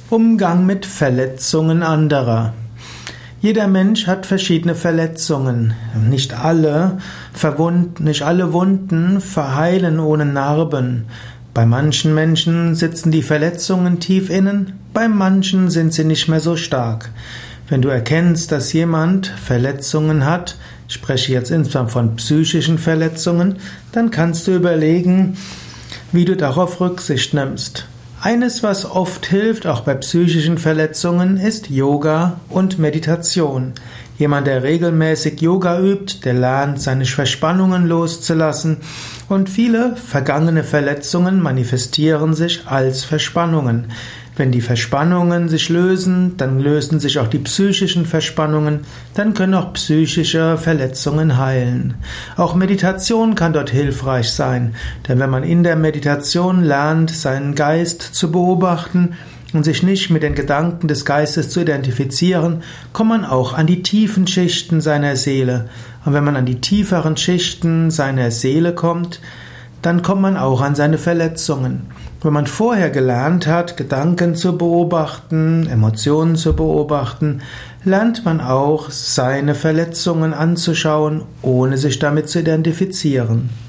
Umgang mit Verletzungen anderer. Jeder Mensch hat verschiedene Verletzungen. Nicht alle Wunden verheilen ohne Narben. Bei manchen Menschen sitzen die Verletzungen tief innen, bei manchen sind sie nicht mehr so stark. Wenn du erkennst, dass jemand Verletzungen hat, ich spreche jetzt insbesondere von psychischen Verletzungen, dann kannst du überlegen, wie du darauf Rücksicht nimmst. Eines, was oft hilft, auch bei psychischen Verletzungen, ist Yoga und Meditation. Jemand, der regelmäßig Yoga übt, der lernt, seine Verspannungen loszulassen, und viele vergangene Verletzungen manifestieren sich als Verspannungen. Wenn die Verspannungen sich lösen, dann lösen sich auch die psychischen Verspannungen, dann können auch psychische Verletzungen heilen. Auch Meditation kann dort hilfreich sein, denn wenn man in der Meditation lernt, seinen Geist zu beobachten und sich nicht mit den Gedanken des Geistes zu identifizieren, kommt man auch an die tiefen Schichten seiner Seele. Und wenn man an die tieferen Schichten seiner Seele kommt, dann kommt man auch an seine Verletzungen. Wenn man vorher gelernt hat, Gedanken zu beobachten, Emotionen zu beobachten, lernt man auch, seine Verletzungen anzuschauen, ohne sich damit zu identifizieren.